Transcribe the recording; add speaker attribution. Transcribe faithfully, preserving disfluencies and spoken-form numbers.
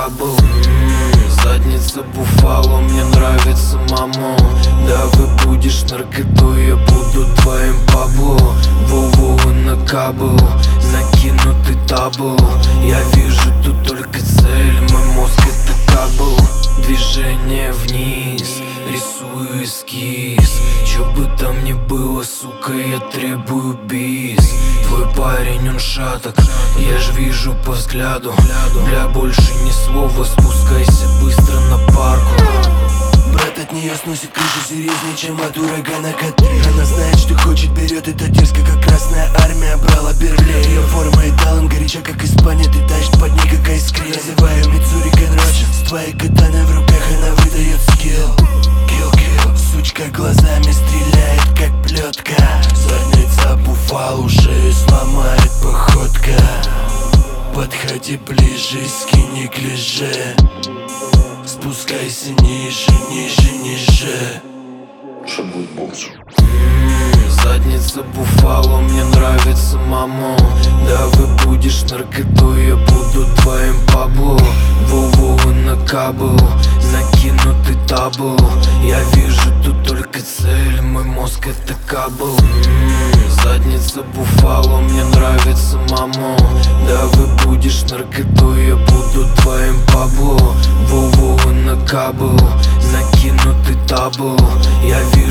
Speaker 1: кабл. Задница буфало, мне нравится мамо. Да вы будешь наркотой, я буду твоим Пабло. Воу-воу на кабл, накинутый табл. Я вижу тут только цель, мой мозг это кабл. Движение вниз, рисую эскиз. Чё бы там ни было, сука, я требую бис. Твой парень, он шаток, я ж вижу по взгляду. Бля, больше ни слова, спускайся быстро на парку.
Speaker 2: Брат, от нее сносит крышу серьезнее, чем от урагана Катрин. Она знает, что хочет, берет это дерзко, как Красная Армия брала Берлин. Ее форма и талант горяча, как Испания, ты тащит под ней, как айскрим. Называю Мицури Кенроча, с твоей катаной в руках она выдает скилл. Килл-килл, сучка глазами стреляет, как плетка. Задница буфал, шею сломает походка. Подходи ближе, скинь неглиже. Спускайся ниже, ниже, ниже.
Speaker 3: Шагует бокс.
Speaker 1: Задница буфало, мне нравится мамо. Да вы будешь наркотой, я буду твоим Пабло. Воу-воу на кабл, накинутый табл. Я вижу тут только цель, мой мозг это кабл. Задница буфало, мне нравится мамо. Да вы будешь наркотой, я буду твоим Пабло. Воу-воу на кабл, накинутый табл. Я вижу